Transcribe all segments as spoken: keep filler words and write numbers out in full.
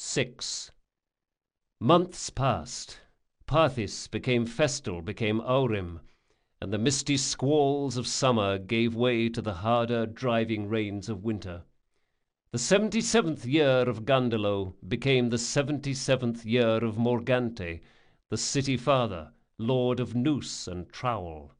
six. Months passed. Parthis became festal, became Aurim, and the misty squalls of summer gave way to the harder, driving rains of winter. The seventy-seventh year of Gandalo became the seventy-seventh year of Morgante, the city father, lord of Noose and Trowel.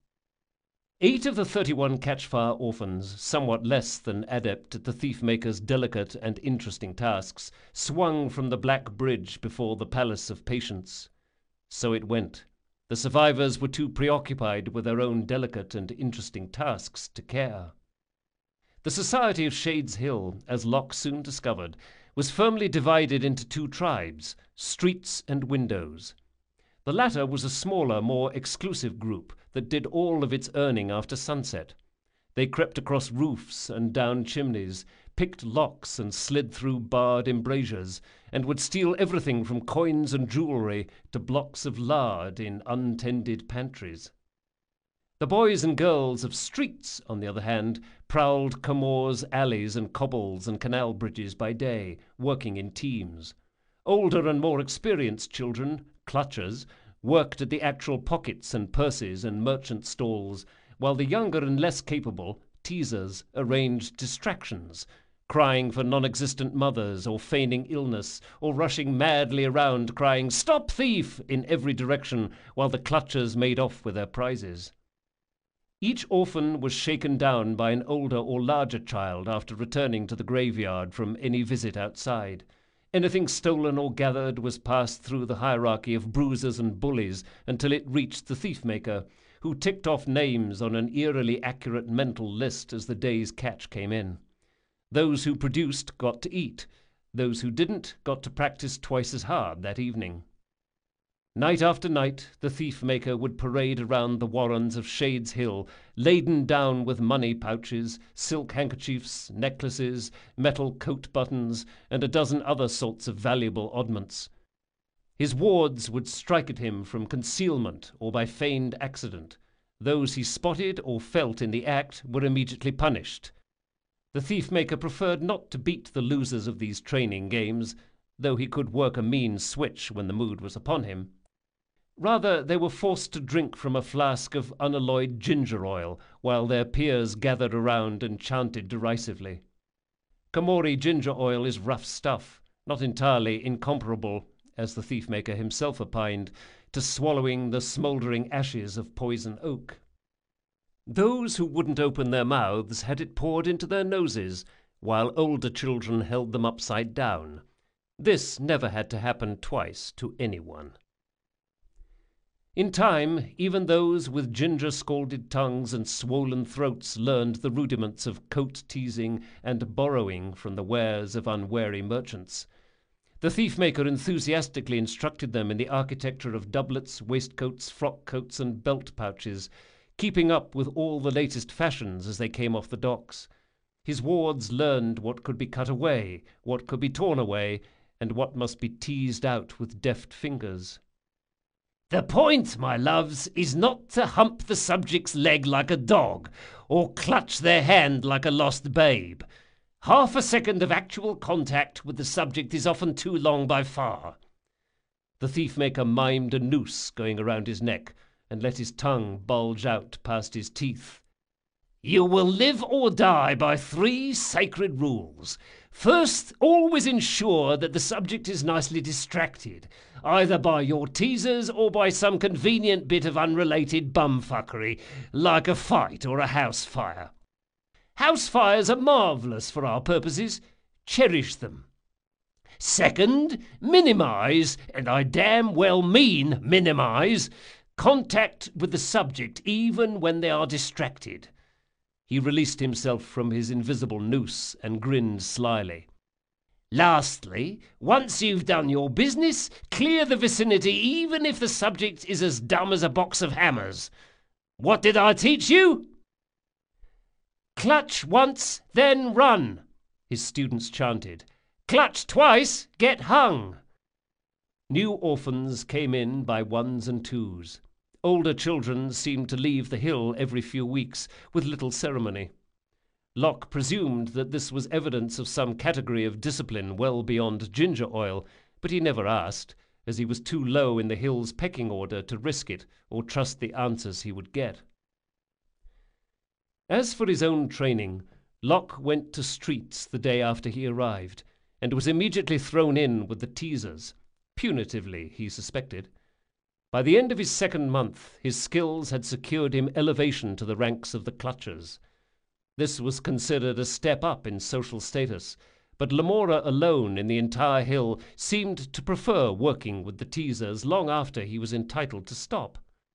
Eight of the thirty-one Catchfire orphans, somewhat less than adept at the thief-maker's delicate and interesting tasks, swung from the Black Bridge before the Palace of Patience. So it went. The survivors were too preoccupied with their own delicate and interesting tasks to care. The Society of Shades Hill, as Locke soon discovered, was firmly divided into two tribes, Streets and Windows. The latter was a smaller, more exclusive group that did all of its earning after sunset. They crept across roofs and down chimneys, picked locks and slid through barred embrasures, and would steal everything from coins and jewelry to blocks of lard in untended pantries. The boys and girls of Streets, on the other hand, prowled Camor's alleys and cobbles and canal bridges by day, working in teams. Older and more experienced children, clutchers, worked at the actual pockets and purses and merchant stalls, while the younger and less capable, teasers, arranged distractions, crying for non-existent mothers or feigning illness, or rushing madly around crying, "Stop thief!" in every direction, while the clutchers made off with their prizes. Each orphan was shaken down by an older or larger child after returning to the graveyard from any visit outside. Anything stolen or gathered was passed through the hierarchy of bruisers and bullies until it reached the thief-maker, who ticked off names on an eerily accurate mental list as the day's catch came in. Those who produced got to eat. Those who didn't got to practice twice as hard that evening. Night after night, the thief-maker would parade around the warrens of Shades Hill, laden down with money pouches, silk handkerchiefs, necklaces, metal coat buttons, and a dozen other sorts of valuable oddments. His wards would strike at him from concealment or by feigned accident. Those he spotted or felt in the act were immediately punished. The thief-maker preferred not to beat the losers of these training games, though he could work a mean switch when the mood was upon him. Rather, they were forced to drink from a flask of unalloyed ginger oil, while their peers gathered around and chanted derisively. Camori ginger oil is rough stuff, not entirely incomparable, as the thief-maker himself opined, to swallowing the smouldering ashes of poison oak. Those who wouldn't open their mouths had it poured into their noses, while older children held them upside down. This never had to happen twice to anyone. In time, even those with ginger-scalded tongues and swollen throats learned the rudiments of coat-teasing and borrowing from the wares of unwary merchants. The thief-maker enthusiastically instructed them in the architecture of doublets, waistcoats, frock-coats, and belt-pouches, keeping up with all the latest fashions as they came off the docks. His wards learned what could be cut away, what could be torn away, and what must be teased out with deft fingers. "The point, my loves, is not to hump the subject's leg like a dog, or clutch their hand like a lost babe. Half a second of actual contact with the subject is often too long by far." The thief-maker mimed a noose going around his neck, and let his tongue bulge out past his teeth. "You will live or die by three sacred rules. First, always ensure that the subject is nicely distracted, either by your teasers or by some convenient bit of unrelated bumfuckery, like a fight or a house fire. House fires are marvellous for our purposes. Cherish them. Second, minimize, and I damn well mean minimize, contact with the subject even when they are distracted." He released himself from his invisible noose and grinned slyly. "Lastly, once you've done your business, clear the vicinity even if the subject is as dumb as a box of hammers. What did I teach you?" "Clutch once, then run," his students chanted. "Clutch twice, get hung." New orphans came in by ones and twos. Older children seemed to leave the hill every few weeks with little ceremony. Locke presumed that this was evidence of some category of discipline well beyond ginger oil, but he never asked, as he was too low in the Hill's pecking order to risk it or trust the answers he would get. As for his own training, Locke went to Streets the day after he arrived, and was immediately thrown in with the teasers, punitively, he suspected. By the end of his second month, his skills had secured him elevation to the ranks of the Clutchers. This was considered a step up in social status, but Lamora alone in the entire Hill seemed to prefer working with the teasers long after he was entitled to stop.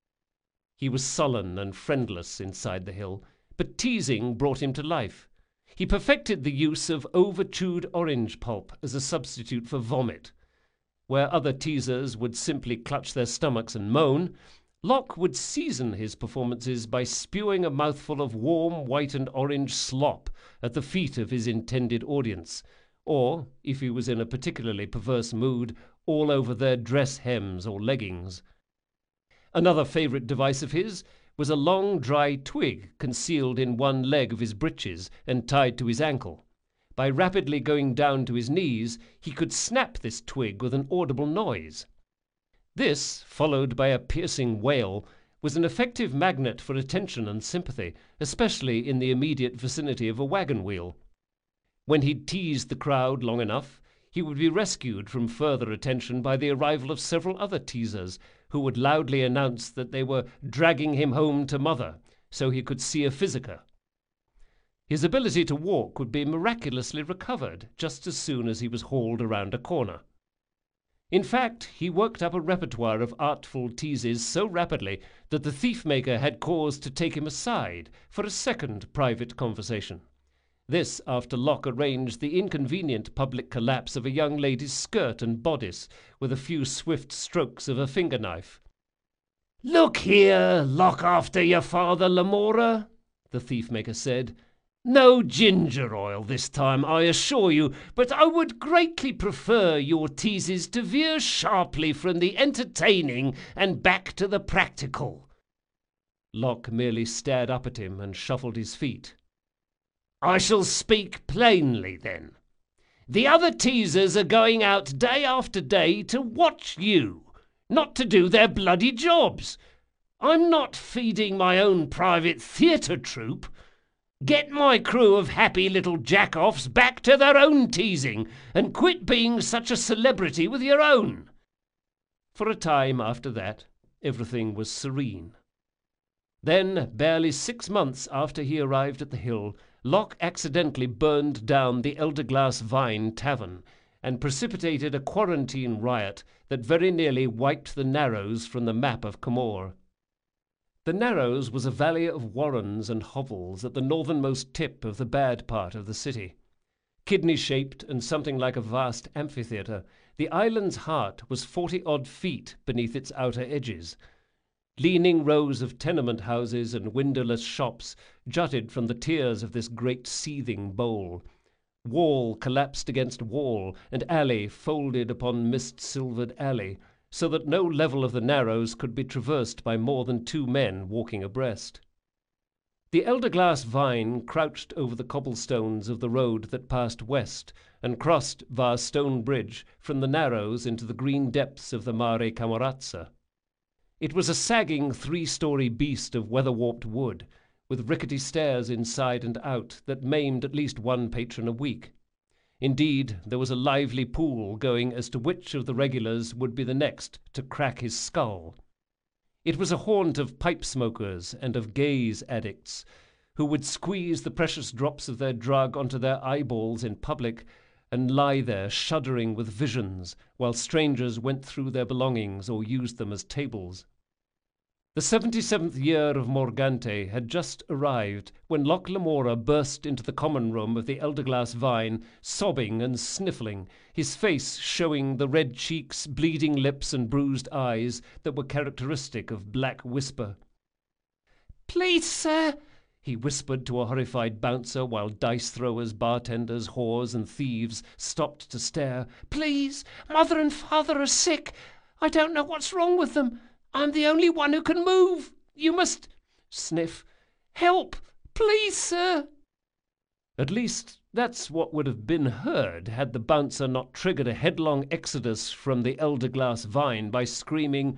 He was sullen and friendless inside the Hill, but teasing brought him to life. He perfected the use of over-chewed orange pulp as a substitute for vomit. Where other teasers would simply clutch their stomachs and moan, Locke would season his performances by spewing a mouthful of warm white and orange slop at the feet of his intended audience, or, if he was in a particularly perverse mood, all over their dress hems or leggings. Another favourite device of his was a long dry twig concealed in one leg of his breeches and tied to his ankle. By rapidly going down to his knees, he could snap this twig with an audible noise. This, followed by a piercing wail, was an effective magnet for attention and sympathy, especially in the immediate vicinity of a wagon wheel. When he'd teased the crowd long enough, he would be rescued from further attention by the arrival of several other teasers, who would loudly announce that they were dragging him home to mother, so he could see a physica. His ability to walk would be miraculously recovered just as soon as he was hauled around a corner. In fact, he worked up a repertoire of artful teases so rapidly that the thief-maker had cause to take him aside for a second private conversation. This after Locke arranged the inconvenient public collapse of a young lady's skirt and bodice with a few swift strokes of a finger-knife. "Look here, lock after your father, Lamora," the thief-maker said. "No ginger oil this time, I assure you, but I would greatly prefer your teases to veer sharply from the entertaining and back to the practical." Locke merely stared up at him and shuffled his feet. "I shall speak plainly, then. The other teasers are going out day after day to watch you, not to do their bloody jobs. I'm not feeding my own private theatre troupe. Get my crew of happy little jack-offs back to their own teasing, and quit being such a celebrity with your own." For a time after that, everything was serene. Then, barely six months after he arrived at the Hill, Locke accidentally burned down the Elderglass Vine Tavern and precipitated a quarantine riot that very nearly wiped the Narrows from the map of Camorr. The Narrows was a valley of warrens and hovels at the northernmost tip of the bad part of the city. Kidney-shaped and something like a vast amphitheatre, the island's heart was forty-odd feet beneath its outer edges. Leaning rows of tenement houses and windowless shops jutted from the tiers of this great seething bowl. Wall collapsed against wall, and alley folded upon mist-silvered alley, so that no level of the Narrows could be traversed by more than two men walking abreast. The Elderglass Vine crouched over the cobblestones of the road that passed west and crossed via Stone Bridge from the Narrows into the green depths of the Mare Camorazza. It was a sagging three-story beast of weather-warped wood, with rickety stairs inside and out that maimed at least one patron a week. Indeed, there was a lively pool going as to which of the regulars would be the next to crack his skull. It was a haunt of pipe-smokers and of gaze addicts, who would squeeze the precious drops of their drug onto their eyeballs in public and lie there shuddering with visions while strangers went through their belongings or used them as tables. The seventy-seventh year of Morgante had just arrived when Locke Lamora burst into the common room of the Elderglass Vine, sobbing and sniffling, his face showing the red cheeks, bleeding lips, and bruised eyes that were characteristic of Black Whisper. "Please, sir," he whispered to a horrified bouncer while dice-throwers, bartenders, whores, and thieves stopped to stare. "Please, mother and father are sick. I don't know what's wrong with them. I'm the only one who can move. You must—" sniff. "Help! Please, sir!" At least, that's what would have been heard had the bouncer not triggered a headlong exodus from the elder-glass vine by screaming,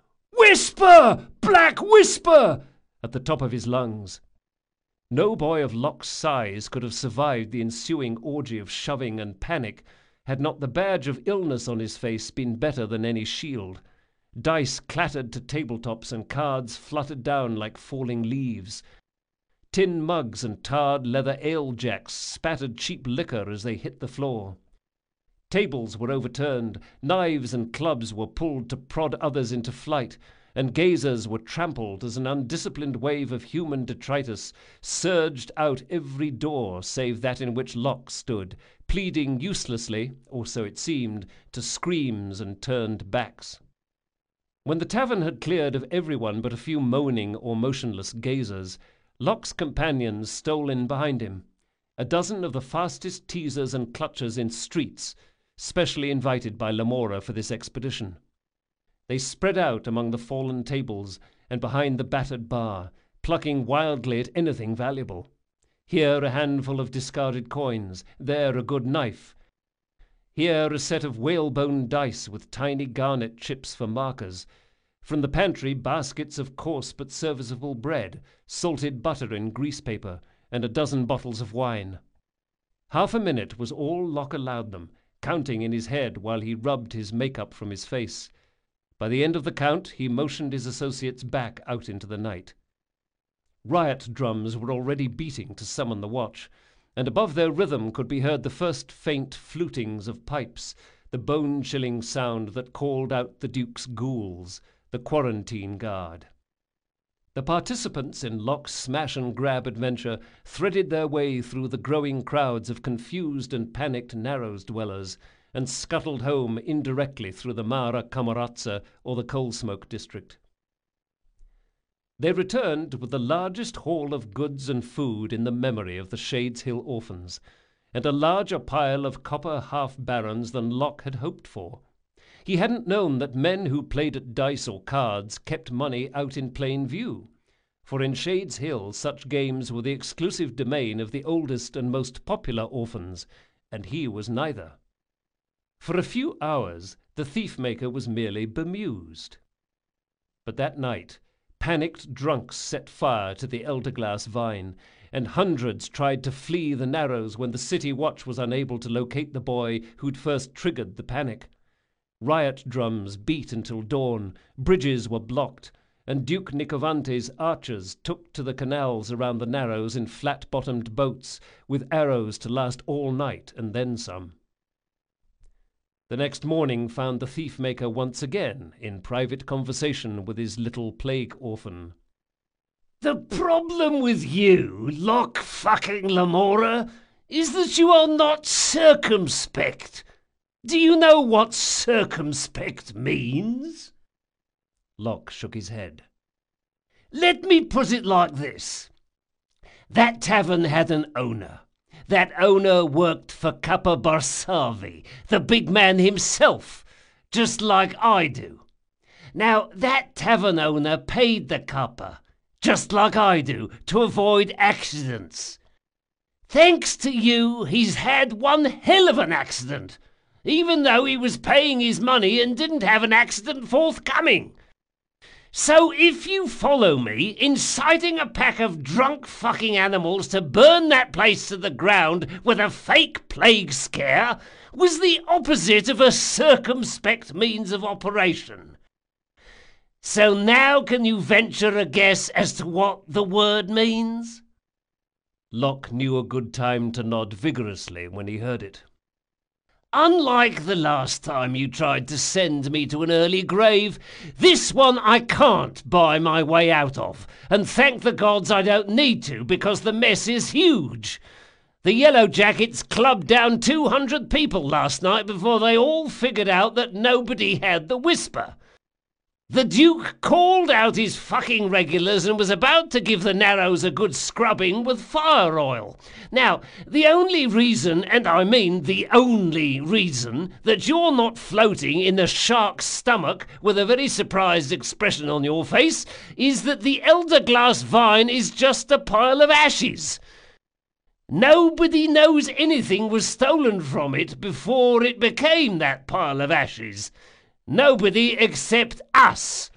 "Whisper! Black Whisper!" at the top of his lungs. No boy of Locke's size could have survived the ensuing orgy of shoving and panic had not the badge of illness on his face been better than any shield. Dice clattered to tabletops and cards fluttered down like falling leaves. Tin mugs and tarred leather ale jacks spattered cheap liquor as they hit the floor. Tables were overturned, knives and clubs were pulled to prod others into flight, and gazers were trampled as an undisciplined wave of human detritus surged out every door save that in which Locke stood, pleading uselessly, or so it seemed, to screams and turned backs. When the tavern had cleared of everyone but a few moaning or motionless gazers, Locke's companions stole in behind him, a dozen of the fastest teasers and clutchers in streets, specially invited by Lamora for this expedition. They spread out among the fallen tables and behind the battered bar, plucking wildly at anything valuable. Here a handful of discarded coins, there a good knife. Here a set of whalebone dice with tiny garnet chips for markers. From the pantry, baskets of coarse but serviceable bread, salted butter and grease paper, and a dozen bottles of wine. Half a minute was all Locke allowed them, counting in his head while he rubbed his make-up from his face. By the end of the count, he motioned his associates back out into the night. Riot drums were already beating to summon the watch, and above their rhythm could be heard the first faint flutings of pipes, the bone-chilling sound that called out the Duke's ghouls, the quarantine guard. The participants in Locke's smash-and-grab adventure threaded their way through the growing crowds of confused and panicked Narrows dwellers, and scuttled home indirectly through the Mara Kamaratsa or the coal smoke district. They returned with the largest haul of goods and food in the memory of the Shades Hill orphans, and a larger pile of copper half-barons than Locke had hoped for. He hadn't known that men who played at dice or cards kept money out in plain view, for in Shades Hill such games were the exclusive domain of the oldest and most popular orphans, and he was neither. For a few hours the thief-maker was merely bemused. But that night panicked drunks set fire to the elder-glass vine, and hundreds tried to flee the Narrows when the city watch was unable to locate the boy who'd first triggered the panic. Riot drums beat until dawn, bridges were blocked, and Duke Nicovante's archers took to the canals around the Narrows in flat-bottomed boats, with arrows to last all night and then some. The next morning found the thief-maker once again in private conversation with his little plague orphan. "The problem with you, Locke fucking Lamora, is that you are not circumspect. Do you know what circumspect means?" Locke shook his head. "Let me put it like this. That tavern had an owner. That owner worked for Kappa Barsavi, the big man himself, just like I do. Now, that tavern owner paid the Kappa, just like I do, to avoid accidents. Thanks to you, he's had one hell of an accident, even though he was paying his money and didn't have an accident forthcoming. So if you follow me, inciting a pack of drunk fucking animals to burn that place to the ground with a fake plague scare was the opposite of a circumspect means of operation. So now can you venture a guess as to what the word means?" Locke knew a good time to nod vigorously when he heard it. "Unlike the last time you tried to send me to an early grave, this one I can't buy my way out of, and thank the gods I don't need to, because the mess is huge. The Yellow Jackets clubbed down two hundred people last night before they all figured out that nobody had the whisper. The Duke called out his fucking regulars and was about to give the Narrows a good scrubbing with fire oil. Now, the only reason, and I mean the only reason, that you're not floating in the shark's stomach with a very surprised expression on your face is that the elder glass vine is just a pile of ashes. Nobody knows anything was stolen from it before it became that pile of ashes. Nobody except us.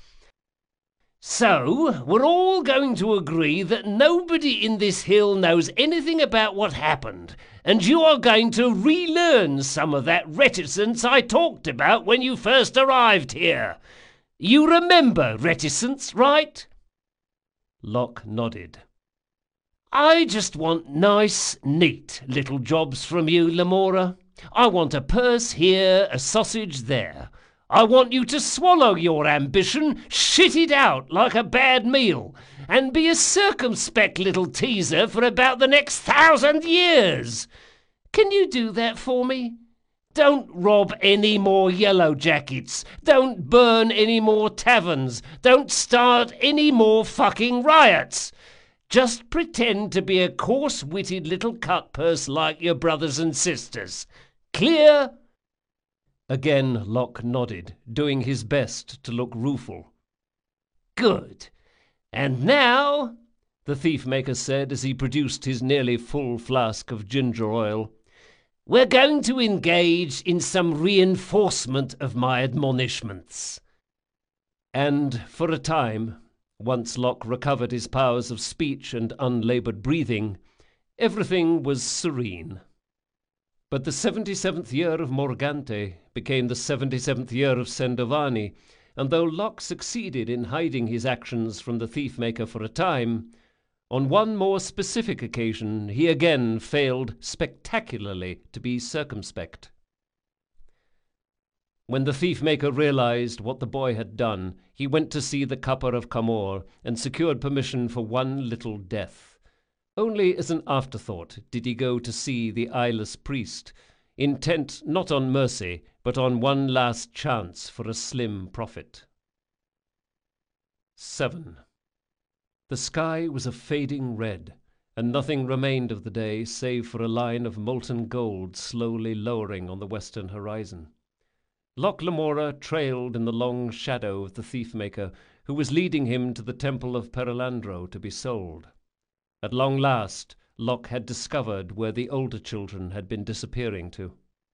So, we're all going to agree that nobody in this hill knows anything about what happened, and you are going to relearn some of that reticence I talked about when you first arrived here. You remember reticence, right? Locke nodded. I just want nice, neat little jobs from you, Lamora. I want a purse here, a sausage there. I want you to swallow your ambition, shit it out like a bad meal, and be a circumspect little teaser for about the next thousand years. Can you do that for me? Don't rob any more yellow jackets. Don't burn any more taverns. Don't start any more fucking riots. Just pretend to be a coarse-witted little cutpurse like your brothers and sisters. Clear? Again Locke nodded, doing his best to look rueful. Good. And now, the thief-maker said as he produced his nearly full flask of ginger oil, we're going to engage in some reinforcement of my admonishments. And for a time, once Locke recovered his powers of speech and unlaboured breathing, everything was serene. But the seventy-seventh year of Morgante became the seventy-seventh year of Sendovani, and though Locke succeeded in hiding his actions from the thief-maker for a time, on one more specific occasion he again failed spectacularly to be circumspect. When the thief-maker realized what the boy had done, he went to see the Cupper of Camor and secured permission for one little death. Only as an afterthought did he go to see the eyeless priest, intent not on mercy, but on one last chance for a slim profit. Seven. The sky was a fading red, and nothing remained of the day save for a line of molten gold slowly lowering on the western horizon. Locke Lamora trailed in the long shadow of the thief-maker, who was leading him to the temple of Perilandro to be sold. At long last, Locke had discovered where the older children had been disappearing to.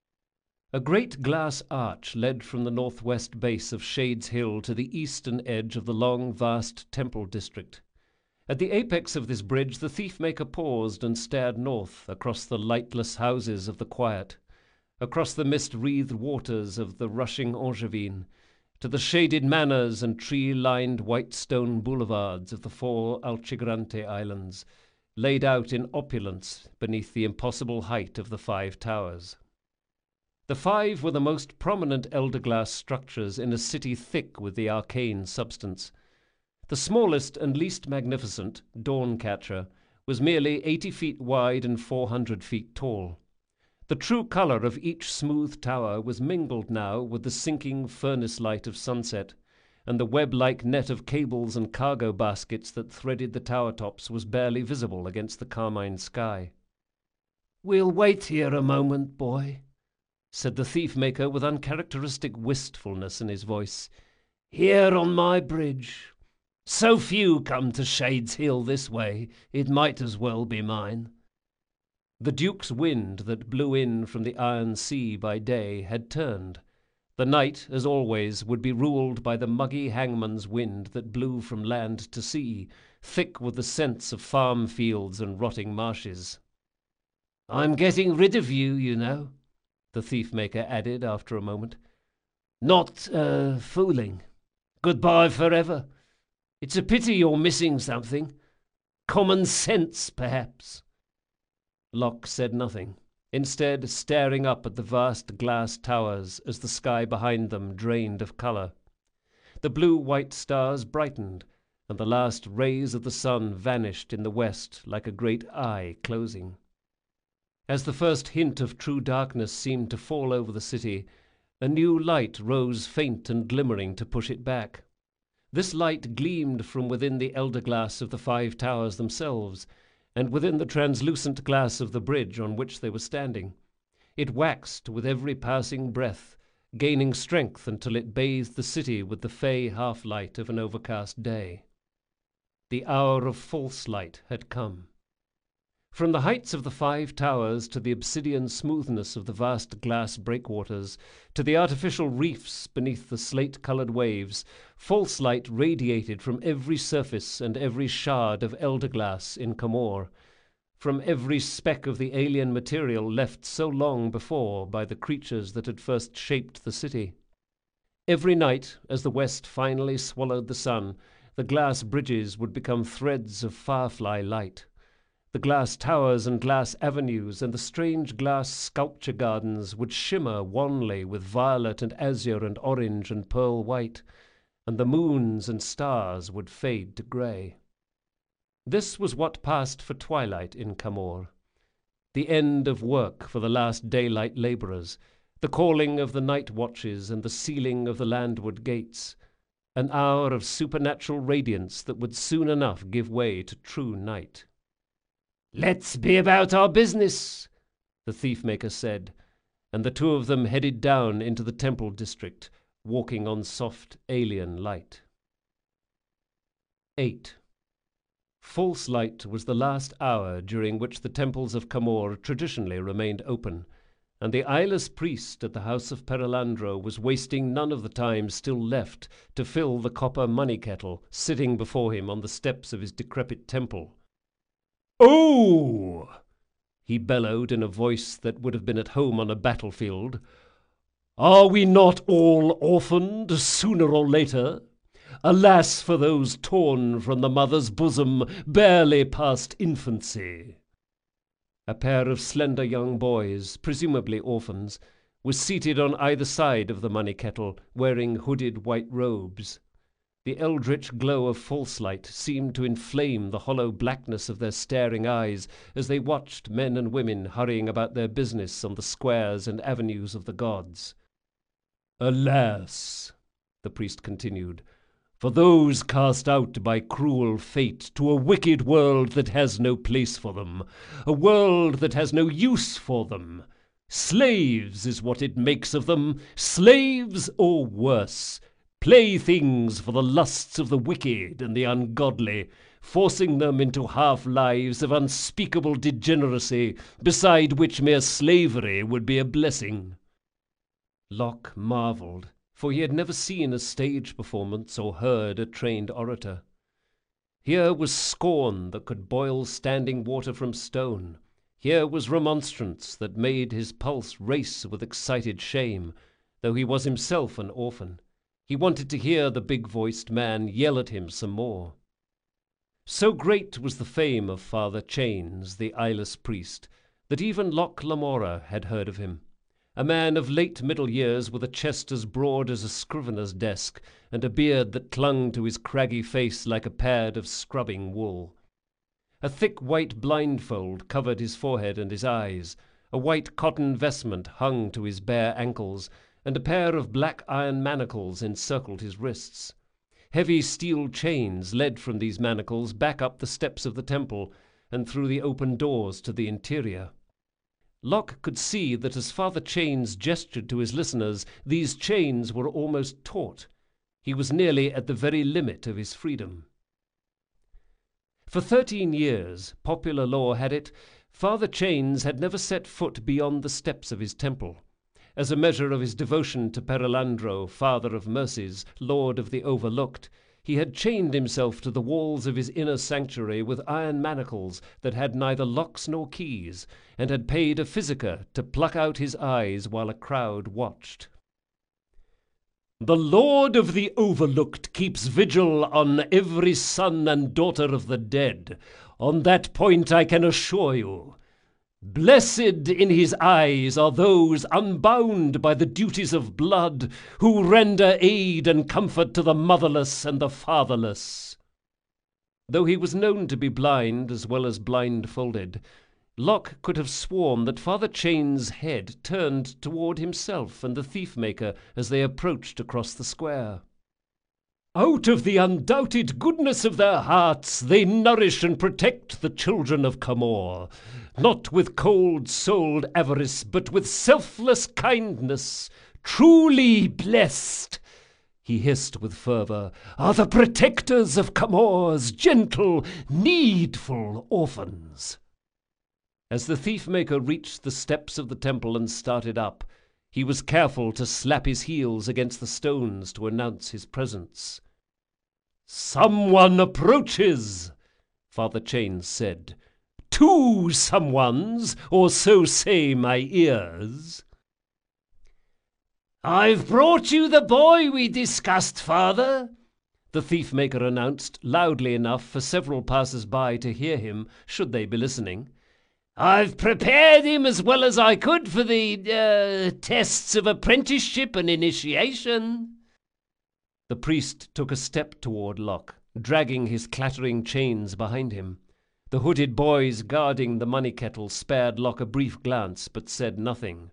A great glass arch led from the northwest base of Shades Hill to the eastern edge of the long, vast temple district. At the apex of this bridge the thief-maker paused and stared north across the lightless houses of the quiet, across the mist-wreathed waters of the rushing Angevine, to the shaded manors and tree-lined white stone boulevards of the four Alcigrante Islands, laid out in opulence beneath the impossible height of the five towers. The five were the most prominent elder-glass structures in a city thick with the arcane substance. The smallest and least magnificent, Dawncatcher, was merely eighty feet wide and four hundred feet tall. The true color of each smooth tower was mingled now with the sinking furnace light of sunset, and the web-like net of cables and cargo baskets that threaded the tower tops was barely visible against the carmine sky. "We'll wait here a moment, boy," said the thief-maker with uncharacteristic wistfulness in his voice. "Here on my bridge. So few come to Shades Hill this way, it might as well be mine." The Duke's wind that blew in from the Iron Sea by day had turned. The night, as always, would be ruled by the muggy hangman's wind that blew from land to sea, thick with the scents of farm fields and rotting marshes. "I'm getting rid of you, you know," the thief-maker added after a moment. "Not, uh, fooling. Goodbye forever. It's a pity you're missing something. Common sense, perhaps." Locke said nothing, instead staring up at the vast glass towers as the sky behind them drained of color. The blue-white stars brightened, and the last rays of the sun vanished in the west like a great eye closing. As the first hint of true darkness seemed to fall over the city, a new light rose faint and glimmering to push it back. This light gleamed from within the elder glass of the five towers themselves, and within the translucent glass of the bridge on which they were standing. It waxed with every passing breath, gaining strength until it bathed the city with the fey half-light of an overcast day. The hour of false light had come. From the heights of the Five Towers to the obsidian smoothness of the vast glass breakwaters, to the artificial reefs beneath the slate-coloured waves, false light radiated from every surface and every shard of elder glass in Camor, from every speck of the alien material left so long before by the creatures that had first shaped the city. Every night, as the west finally swallowed the sun, the glass bridges would become threads of firefly light. The glass towers and glass avenues and the strange glass sculpture gardens would shimmer wanly with violet and azure and orange and pearl white, and the moons and stars would fade to grey. This was what passed for twilight in Camor, the end of work for the last daylight labourers, the calling of the night watches and the sealing of the landward gates, an hour of supernatural radiance that would soon enough give way to true night. "Let's be about our business," the thief-maker said, and the two of them headed down into the temple district, walking on soft alien light. eight. False light was the last hour during which the temples of Camor traditionally remained open, and the eyeless priest at the house of Perelandro was wasting none of the time still left to fill the copper money kettle sitting before him on the steps of his decrepit temple. "Oh!" he bellowed in a voice that would have been at home on a battlefield. "Are we not all orphaned sooner or later? Alas for those torn from the mother's bosom barely past infancy!" A pair of slender young boys, presumably orphans, were seated on either side of the money kettle, wearing hooded white robes. The eldritch glow of false light seemed to inflame the hollow blackness of their staring eyes as they watched men and women hurrying about their business on the squares and avenues of the gods. "Alas," the priest continued, "for those cast out by cruel fate to a wicked world that has no place for them, a world that has no use for them. Slaves is what it makes of them, slaves or worse. Playthings for the lusts of the wicked and the ungodly, forcing them into half-lives of unspeakable degeneracy, beside which mere slavery would be a blessing." Locke marvelled, for he had never seen a stage performance or heard a trained orator. Here was scorn that could boil standing water from stone. Here was remonstrance that made his pulse race with excited shame, though he was himself an orphan. He wanted to hear the big-voiced man yell at him some more. So great was the fame of Father Chains, the eyeless priest, that even Locke Lamora had heard of him, a man of late middle years with a chest as broad as a scrivener's desk and a beard that clung to his craggy face like a pad of scrubbing wool. A thick white blindfold covered his forehead and his eyes, a white cotton vestment hung to his bare ankles, and a pair of black iron manacles encircled his wrists. Heavy steel chains led from these manacles back up the steps of the temple and through the open doors to the interior. Locke could see that as Father Chains gestured to his listeners, these chains were almost taut. He was nearly at the very limit of his freedom. For thirteen years, popular law had it, Father Chains had never set foot beyond the steps of his temple. As a measure of his devotion to Perelandro, Father of Mercies, Lord of the Overlooked, he had chained himself to the walls of his inner sanctuary with iron manacles that had neither locks nor keys, and had paid a physicker to pluck out his eyes while a crowd watched. "The Lord of the Overlooked keeps vigil on every son and daughter of the dead. On that point I can assure you. Blessed in his eyes are those unbound by the duties of blood, who render aid and comfort to the motherless and the fatherless." Though he was known to be blind as well as blindfolded, Locke could have sworn that Father Chain's head turned toward himself and the thief-maker as they approached across the square. "Out of the undoubted goodness of their hearts they nourish and protect the children of Camor, not with cold-souled avarice, but with selfless kindness. Truly blessed," he hissed with fervour, "are the protectors of Camor's gentle, needful orphans." As the thief-maker reached the steps of the temple and started up, he was careful to slap his heels against the stones to announce his presence. "Someone approaches," Father Chains said. "Two someones, or so say my ears." "I've brought you the boy we discussed, Father," the thief-maker announced, loudly enough for several passers-by to hear him, should they be listening. "I've prepared him as well as I could for the, uh, tests of apprenticeship and initiation." The priest took a step toward Locke, dragging his clattering chains behind him. The hooded boys guarding the money kettle spared Locke a brief glance, but said nothing.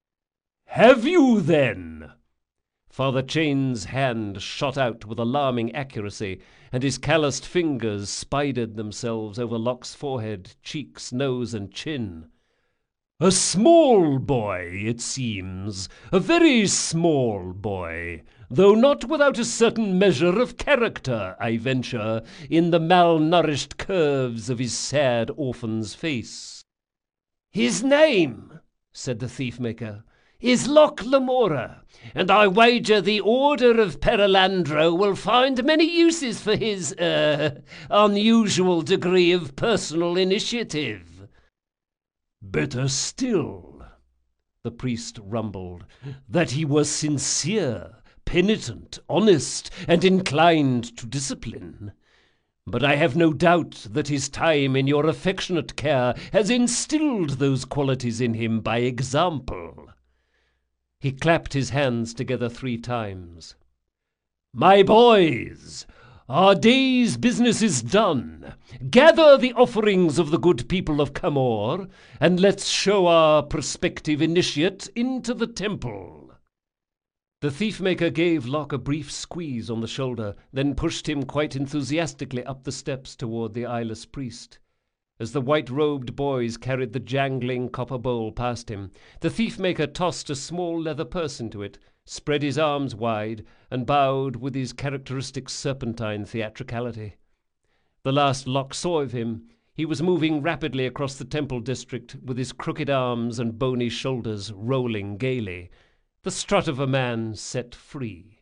"Have you, then?" Father Chains' hand shot out with alarming accuracy, and his calloused fingers spidered themselves over Locke's forehead, cheeks, nose, and chin. "A small boy, it seems, a very small boy, though not without a certain measure of character, I venture, in the malnourished curves of his sad orphan's face." "His name," said the thief-maker, "is Locke Lamora, and I wager the Order of Perelandro will find many uses for his, uh, unusual degree of personal initiative." "Better still," the priest rumbled, "that he was sincere, penitent, honest, and inclined to discipline. But I have no doubt that his time in your affectionate care has instilled those qualities in him by example." He clapped his hands together three times. "My boys, our day's business is done. Gather the offerings of the good people of Camor, and let's show our prospective initiate into the temple." The thief-maker gave Locke a brief squeeze on the shoulder, then pushed him quite enthusiastically up the steps toward the eyeless priest. As the white-robed boys carried the jangling copper bowl past him, the thief-maker tossed a small leather purse into it, spread his arms wide, and bowed with his characteristic serpentine theatricality. The last Locke saw of him, he was moving rapidly across the temple district with his crooked arms and bony shoulders rolling gaily, the strut of a man set free.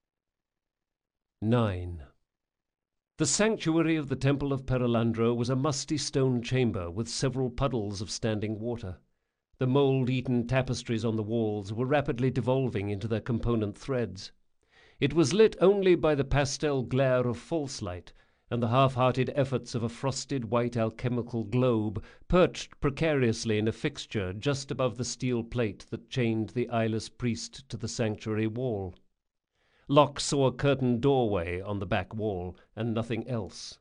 Nine. The sanctuary of the Temple of Perelandro was a musty stone chamber with several puddles of standing water. The mould-eaten tapestries on the walls were rapidly devolving into their component threads. It was lit only by the pastel glare of false light and the half-hearted efforts of a frosted white alchemical globe perched precariously in a fixture just above the steel plate that chained the eyeless priest to the sanctuary wall. Locke saw a curtained doorway on the back wall, and nothing else.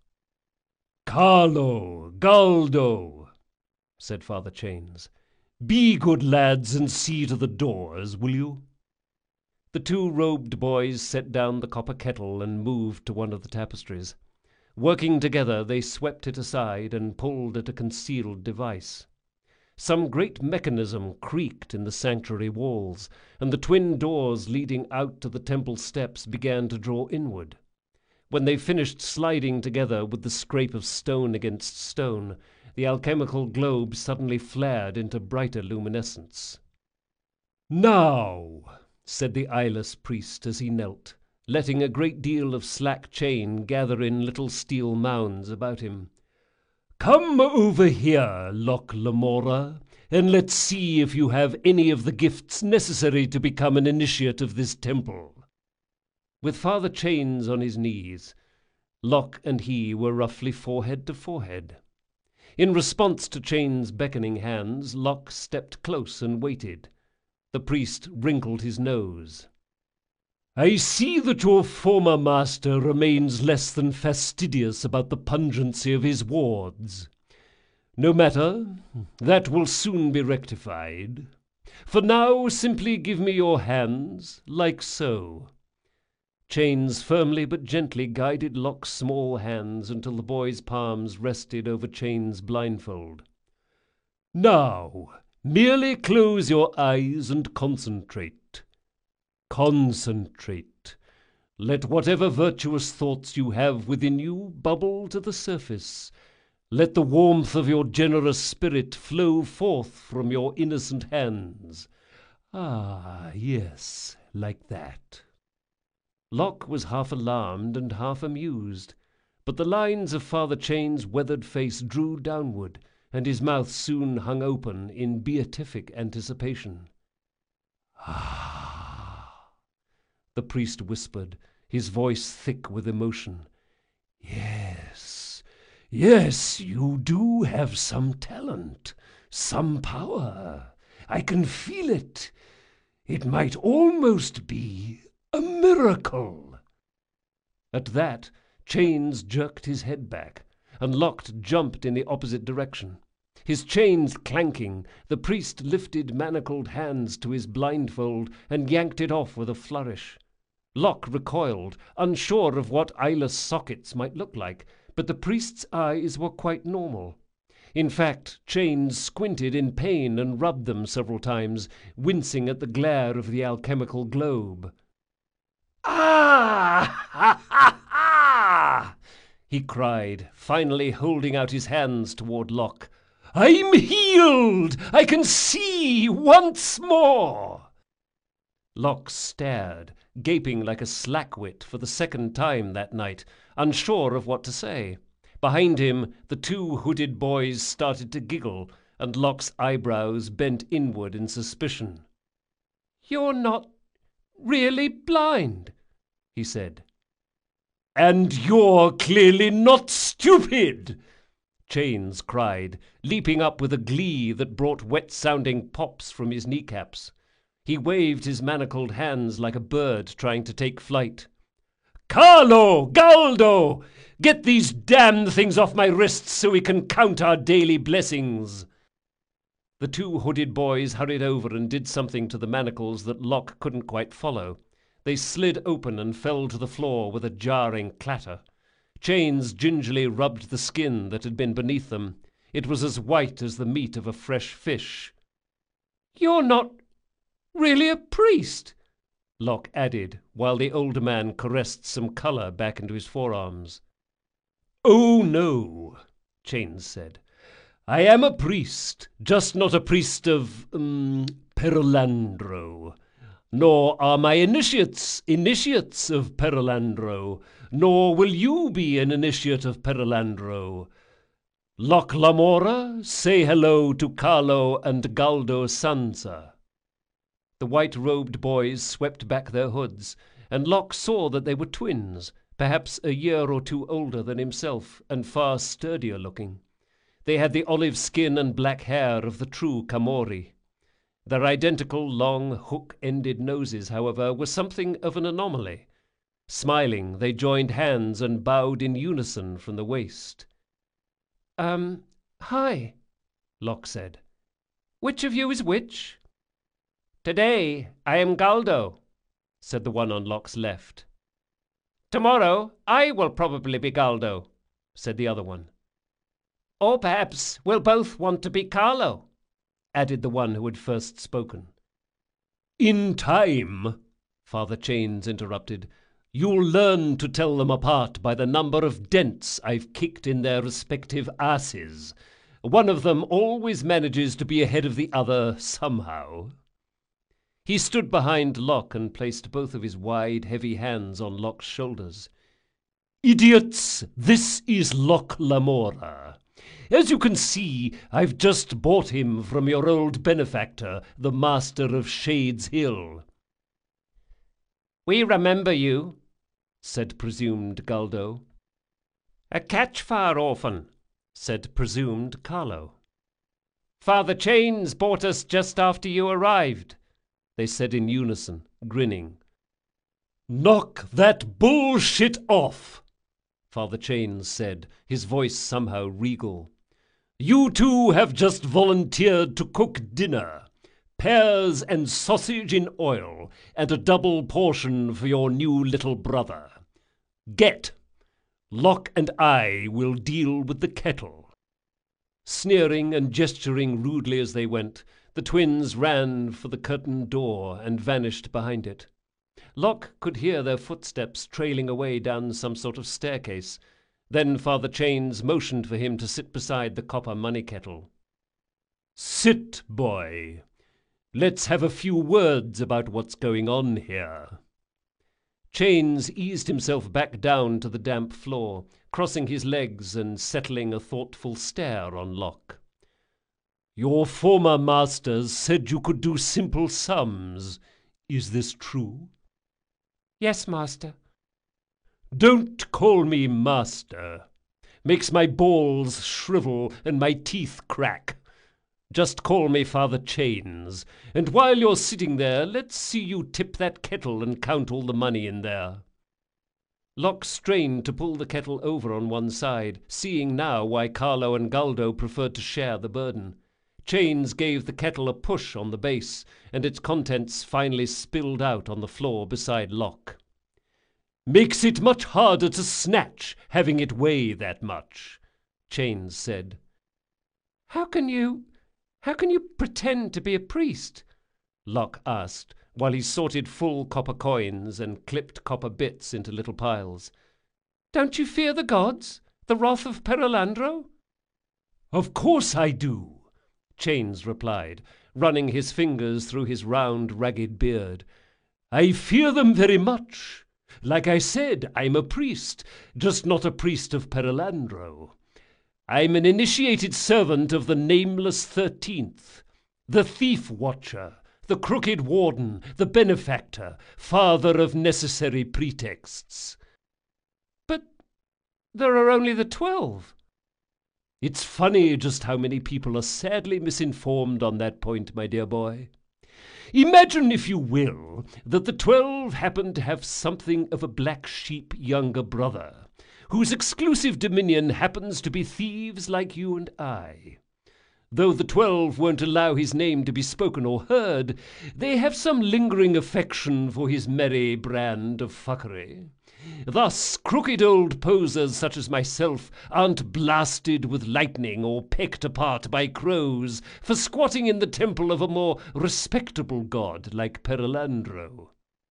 "Carlo, Galdo," said Father Chains, "be good lads and see to the doors, will you?" The two robed boys set down the copper kettle and moved to one of the tapestries. Working together, they swept it aside and pulled at a concealed device. Some great mechanism creaked in the sanctuary walls, and the twin doors leading out to the temple steps began to draw inward. When they finished sliding together with the scrape of stone against stone, the alchemical globe suddenly flared into brighter luminescence. "Now," said the eyeless priest as he knelt, letting a great deal of slack chain gather in little steel mounds about him, "come over here, Locke Lamora, and let's see if you have any of the gifts necessary to become an initiate of this temple." With Father Chains on his knees, Locke and he were roughly forehead to forehead. In response to Chains' beckoning hands, Locke stepped close and waited. The priest wrinkled his nose. "I see that your former master remains less than fastidious about the pungency of his wards. No matter, that will soon be rectified. For now, simply give me your hands, like so." Chains firmly but gently guided Locke's small hands until the boy's palms rested over Chains' blindfold. "Now, merely close your eyes and concentrate. Concentrate. Let whatever virtuous thoughts you have within you bubble to the surface. Let the warmth of your generous spirit flow forth from your innocent hands. Ah, yes, like that." Locke was half alarmed and half amused, but the lines of Father Chain's weathered face drew downward, and his mouth soon hung open in beatific anticipation. "Ah," the priest whispered, his voice thick with emotion. "Yes, yes, you do have some talent, some power. I can feel it. It might almost be a miracle." At that, Chains jerked his head back, and Locke jumped in the opposite direction. His chains clanking, the priest lifted manacled hands to his blindfold and yanked it off with a flourish. Locke recoiled, unsure of what eyeless sockets might look like, but the priest's eyes were quite normal. In fact, Chains squinted in pain and rubbed them several times, wincing at the glare of the alchemical globe. "Ah! Ha ha ha!" he cried, finally holding out his hands toward Locke. "I'm healed! I can see once more!" Locke stared, gaping like a slackwit for the second time that night, unsure of what to say. Behind him, the two hooded boys started to giggle, and Locke's eyebrows bent inward in suspicion. "You're not really blind," he said. "And you're clearly not stupid!" Chains cried, leaping up with a glee that brought wet-sounding pops from his kneecaps. He waved his manacled hands like a bird trying to take flight. "Carlo! Galdo! Get these damned things off my wrists so we can count our daily blessings!" The two hooded boys hurried over and did something to the manacles that Locke couldn't quite follow. They slid open and fell to the floor with a jarring clatter. Chains gingerly rubbed the skin that had been beneath them. It was as white as the meat of a fresh fish. "You're not really a priest," Locke added, while the older man caressed some color back into his forearms. "Oh, no," Chains said. "I am a priest, just not a priest of, um, Perelandro. Nor are my initiates initiates of Perelandro, nor will you be an initiate of Perelandro. Locke Lamora, say hello to Carlo and Galdo Sansa." The white-robed boys swept back their hoods, and Locke saw that they were twins, perhaps a year or two older than himself, and far sturdier looking. They had the olive skin and black hair of the true Camorri. Their identical long, hook-ended noses, however, were something of an anomaly. Smiling, they joined hands and bowed in unison from the waist. Um, hi, Locke said. "Which of you is which?" "Today I am Galdo," said the one on Locke's left. "Tomorrow I will probably be Galdo," said the other one. "Or perhaps we'll both want to be Carlo," added the one who had first spoken. "In time," Father Chains interrupted, "you'll learn to tell them apart by the number of dents I've kicked in their respective asses. One of them always manages to be ahead of the other somehow." He stood behind Locke and placed both of his wide, heavy hands on Locke's shoulders. "Idiots, this is Locke Lamora. As you can see, I've just bought him from your old benefactor, the Master of Shades Hill." "We remember you," said presumed Galdo. "A catch-fire orphan," said presumed Carlo. "Father Chains bought us just after you arrived," they said in unison, grinning. "Knock that bullshit off," Father Chains said, his voice somehow regal. "You two have just volunteered to cook dinner. Pears and sausage in oil, and a double portion for your new little brother. Get! Locke and I will deal with the kettle." Sneering and gesturing rudely as they went, the twins ran for the curtained door and vanished behind it. Locke could hear their footsteps trailing away down some sort of staircase. Then Father Chains motioned for him to sit beside the copper money kettle. "Sit, boy. Let's have a few words about what's going on here." Chains eased himself back down to the damp floor, crossing his legs and settling a thoughtful stare on Locke. "Your former masters said you could do simple sums. Is this true?" "Yes, master." "Don't call me master. Makes my balls shrivel and my teeth crack. Just call me Father Chains, and while you're sitting there, let's see you tip that kettle and count all the money in there." Locke strained to pull the kettle over on one side, seeing now why Carlo and Galdo preferred to share the burden. Chains gave the kettle a push on the base, and its contents finally spilled out on the floor beside Locke. "Makes it much harder to snatch, having it weigh that much," Chains said. How can you... how can you pretend to be a priest?" Locke asked, while he sorted full copper coins and clipped copper bits into little piles. "Don't you fear the gods? The wrath of Perelandro?" "Of course I do," Chains replied, running his fingers through his round, ragged beard. "I fear them very much. Like I said, I'm a priest, just not a priest of Perelandro. I'm an initiated servant of the Nameless Thirteenth, the Thief-Watcher, the Crooked Warden, the Benefactor, Father of Necessary Pretexts." "But there are only the twelve." "It's funny just how many people are sadly misinformed on that point, my dear boy. Imagine, if you will, that the twelve happen to have something of a black sheep younger brother, whose exclusive dominion happens to be thieves like you and I. Though the twelve won't allow his name to be spoken or heard, they have some lingering affection for his merry brand of fuckery. Thus, crooked old posers such as myself aren't blasted with lightning or pecked apart by crows for squatting in the temple of a more respectable god like Perelandro."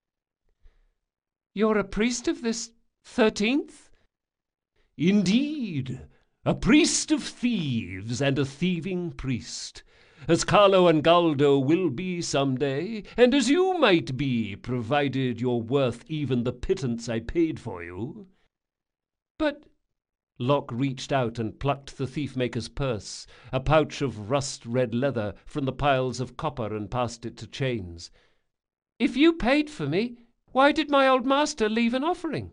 "You're a priest of this thirteenth?" "Indeed, a priest of thieves and a thieving priest, as Carlo and Galdo will be some day, and as you might be, provided you're worth even the pittance I paid for you." "But—" Locke reached out and plucked the thief-maker's purse, a pouch of rust-red leather, from the piles of copper and passed it to Chains. "If you paid for me, why did my old master leave an offering?"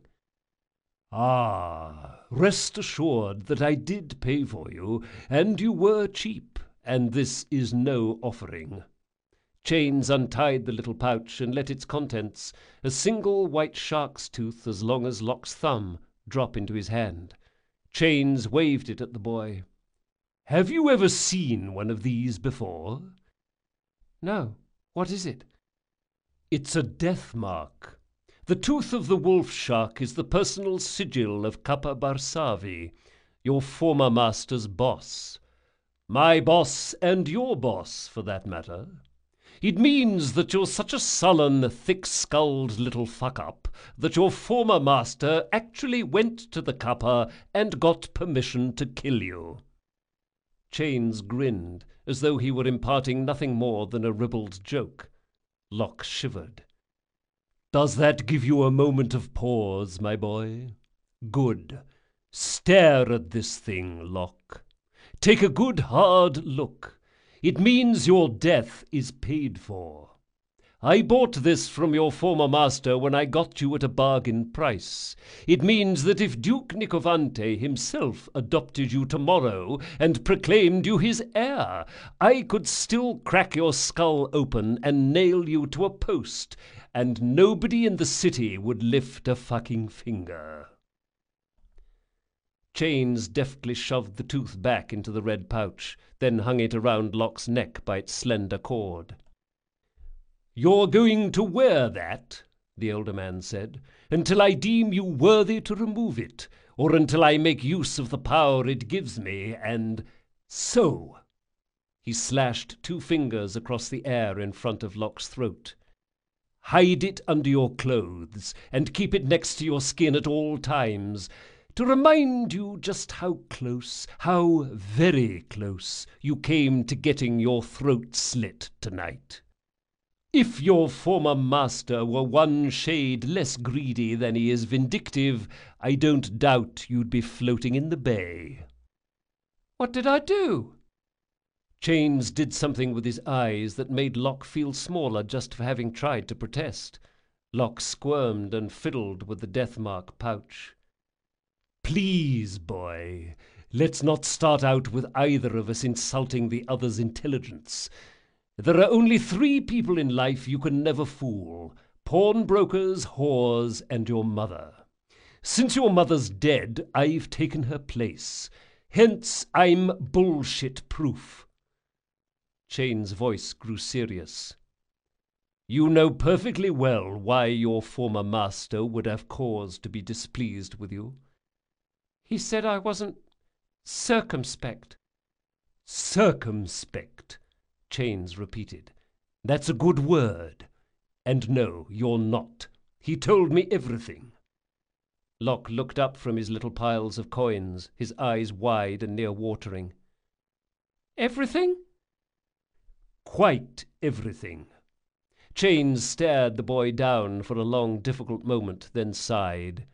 "Ah, rest assured that I did pay for you, and you were cheap. And this is no offering." Chains untied the little pouch and let its contents, a single white shark's tooth as long as Locke's thumb, drop into his hand. Chains waved it at the boy. "Have you ever seen one of these before?" "No. What is it?" "It's a death mark. The tooth of the wolf shark is the personal sigil of Kappa Barsavi, your former master's boss. My boss and your boss, for that matter. It means that you're such a sullen, thick-skulled little fuck-up that your former master actually went to the Kappa and got permission to kill you." Chains grinned, as though he were imparting nothing more than a ribald joke. Locke shivered. "Does that give you a moment of pause, my boy? Good. Stare at this thing, Locke. Take a good hard look. It means your death is paid for. I bought this from your former master when I got you at a bargain price. It means that if Duke Nicovante himself adopted you tomorrow and proclaimed you his heir, I could still crack your skull open and nail you to a post, and nobody in the city would lift a fucking finger." Chains deftly shoved the tooth back into the red pouch, then hung it around Locke's neck by its slender cord. "You're going to wear that," the older man said, "until I deem you worthy to remove it, or until I make use of the power it gives me, and so." He slashed two fingers across the air in front of Locke's throat. "Hide it under your clothes, and keep it next to your skin at all times. to remind you just how close, how very close, you came to getting your throat slit tonight. If your former master were one shade less greedy than he is vindictive, I don't doubt you'd be floating in the bay." "What did I do?" Chains did something with his eyes that made Locke feel smaller just for having tried to protest. Locke squirmed and fiddled with the death-mark pouch. "Please, boy, let's not start out with either of us insulting the other's intelligence. There are only three people in life you can never fool: pawnbrokers, whores, and your mother. Since your mother's dead, I've taken her place. Hence, I'm bullshit-proof." Chain's voice grew serious. "You know perfectly well why your former master would have cause to be displeased with you." "He said I wasn't circumspect." "Circumspect," Chains repeated. "That's a good word. And no, you're not. He told me everything." Locke looked up from his little piles of coins, his eyes wide and near watering. "Everything?" "Quite everything." Chains stared the boy down for a long, difficult moment, then sighed.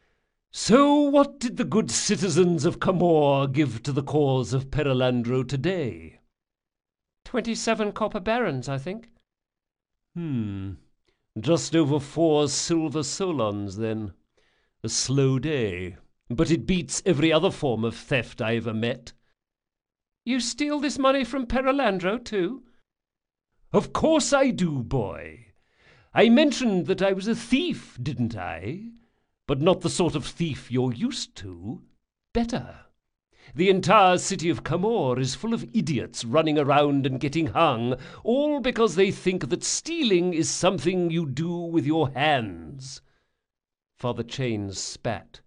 "So what did the good citizens of Camor give to the cause of Perelandro today?" Twenty-seven copper barons, I think." Hmm. Just over four silver solons, then. A slow day. But it beats every other form of theft I ever met." "You steal this money from Perelandro, too?" "Of course I do, boy. I mentioned that I was a thief, didn't I? But not the sort of thief you're used to. Better. The entire city of Camor is full of idiots running around and getting hung, all because they think that stealing is something you do with your hands." Father Chains spat.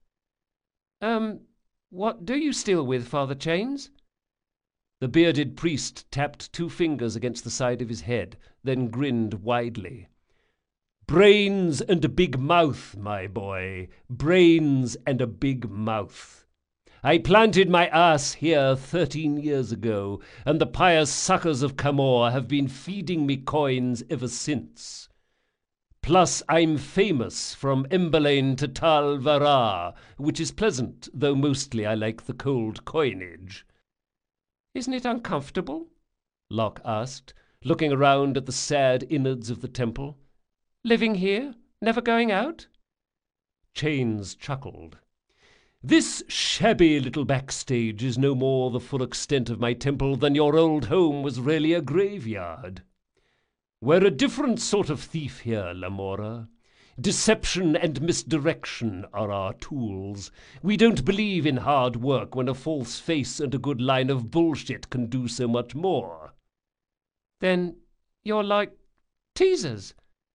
Um, what do you steal with, Father Chains?" The bearded priest tapped two fingers against the side of his head, then grinned widely. "Brains and a big mouth, my boy. Brains and a big mouth. I planted my ass here thirteen years ago, and the pious suckers of Camor have been feeding me coins ever since. Plus, I'm famous from Emberlane to Tal Varah, which is pleasant, though mostly I like the cold coinage." "Isn't it uncomfortable?" Locke asked, looking around at the sad innards of the temple. "Living here? Never going out?" Chains chuckled. "This shabby little backstage is no more the full extent of my temple than your old home was really a graveyard. We're a different sort of thief here, Lamora. Deception and misdirection are our tools. We don't believe in hard work when a false face and a good line of bullshit can do so much more." "Then you're like teasers?"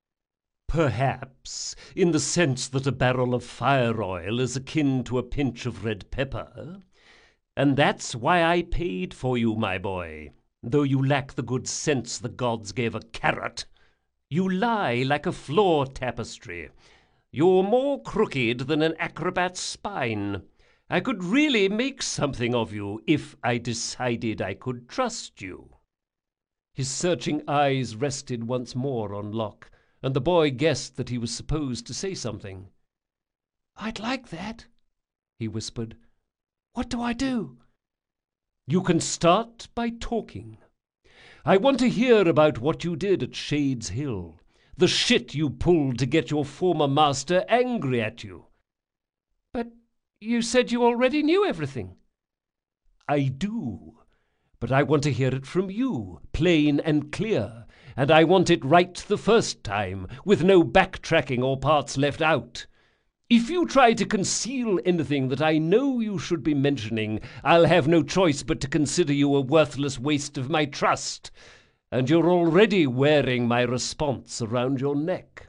"Perhaps, in the sense that a barrel of fire oil is akin to a pinch of red pepper. And that's why I paid for you, my boy, though you lack the good sense the gods gave a carrot. You lie like a floor tapestry. You're more crooked than an acrobat's spine. I could really make something of you if I decided I could trust you." His searching eyes rested once more on Locke, and the boy guessed that he was supposed to say something. "I'd like that," he whispered. "What do I do?" "You can start by talking. I want to hear about what you did at Shades Hill, the shit you pulled to get your former master angry at you." "But you said you already knew everything." "I do, but I want to hear it from you, plain and clear, and I want it right the first time, with no backtracking or parts left out. If you try to conceal anything that I know you should be mentioning, I'll have no choice but to consider you a worthless waste of my trust, and you're already wearing my response around your neck."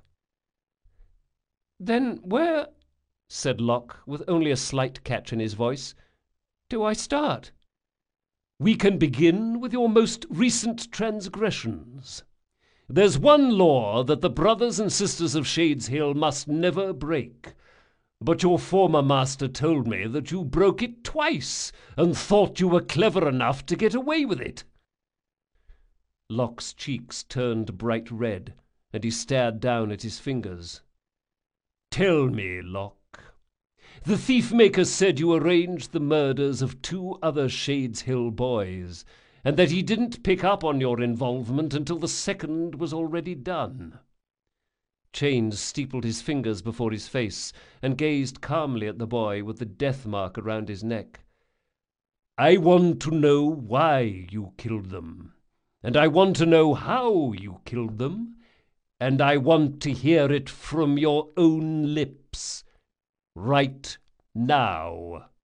"Then where," said Locke, with only a slight catch in his voice, "do I start?" "We can begin with your most recent transgressions. There's one law that the brothers and sisters of Shades Hill must never break. But your former master told me that you broke it twice and thought you were clever enough to get away with it." Locke's cheeks turned bright red, and he stared down at his fingers. "Tell me, Locke. The thief-maker said you arranged the murders of two other Shades Hill boys, and that he didn't pick up on your involvement until the second was already done." Chains steepled his fingers before his face and gazed calmly at the boy with the death mark around his neck. "I want to know why you killed them, and I want to know how you killed them, and I want to hear it from your own lips. Right now."